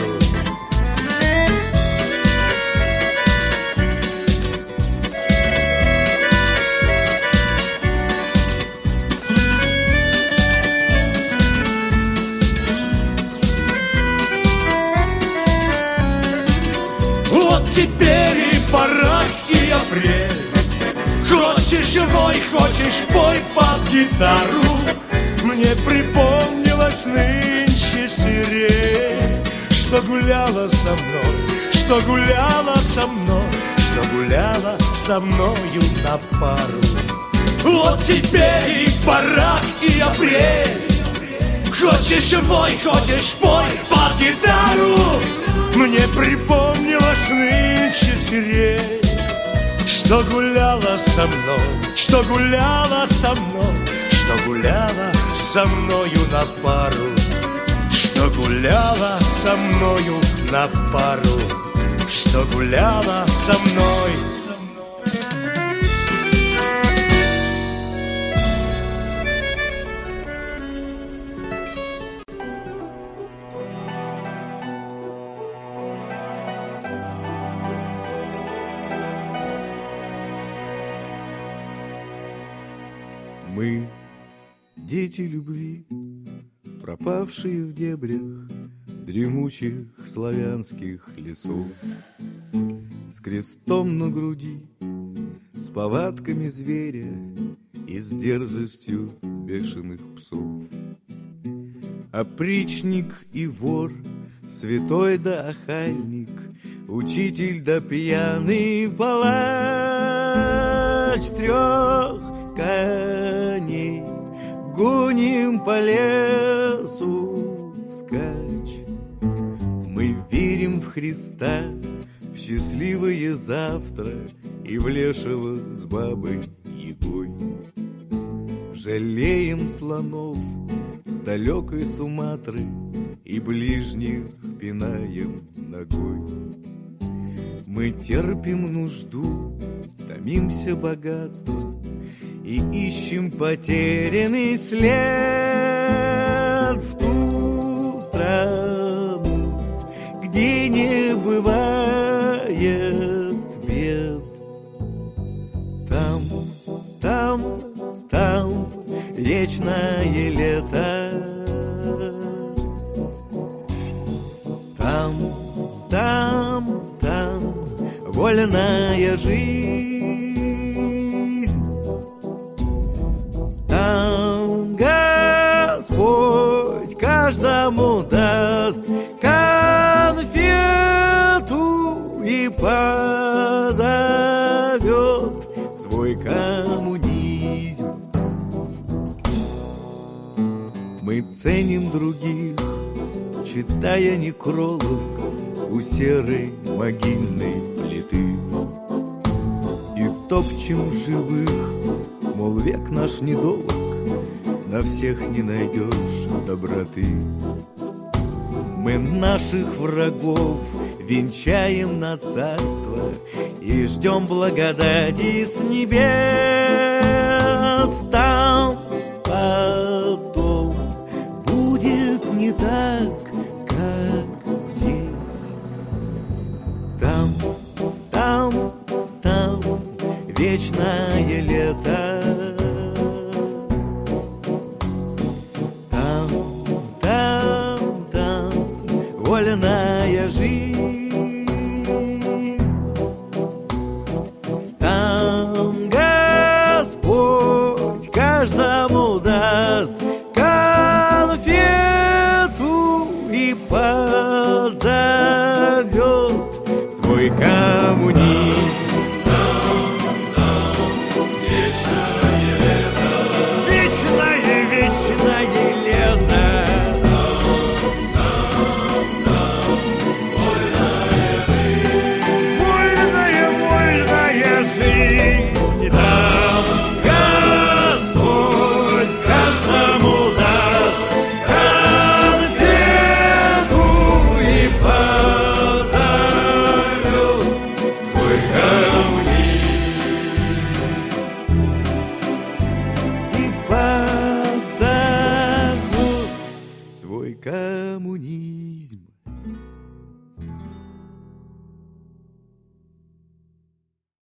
Вот теперь и барак, и апрель. Хочешь вой, хочешь пой под гитару. Мне припомнилась нынче сирень, что гуляла со мной, что гуляла со мной, что гуляла со мною на пару. Вот теперь и барак, и апрель. Хочешь вой, хочешь пой под гитару. Мне припомнилась нынче сирень, что гуляла со мной, что гуляла со мной, что гуляла со мною на пару, что гуляла со мною на пару, что гуляла со мной. Мы, дети любви, пропавшие в дебрях дремучих славянских лесов, с крестом на груди, с повадками зверя и с дерзостью бешеных псов. Опричник и вор, святой да охальник, учитель да пьяный палач трех коней, гоним по лесу вскачь. Мы верим в Христа, в счастливое завтра и в лешего с бабой Ягой. Жалеем слонов с далекой Суматры и ближних пинаем ногой. Мы терпим нужду, томимся богатством и ищем потерянный след в ту страну, где не бывает бед. Там, там, там речь на Там, там, там вольная жизнь. Там Господь каждому даст конфету и позовет в свой коммунизм. Мы ценим других, читая некролог у серой могильной плиты, и топчем живых, мол, век наш недолг, на всех не найдешь доброты. Мы наших врагов венчаем на царство и ждем благодати с небес. Там потом будет не так, как здесь. Там, там, там вечное лето. Там, там, там вольная жизнь. Там Господь каждому даст конфету и позовет в свой кайф.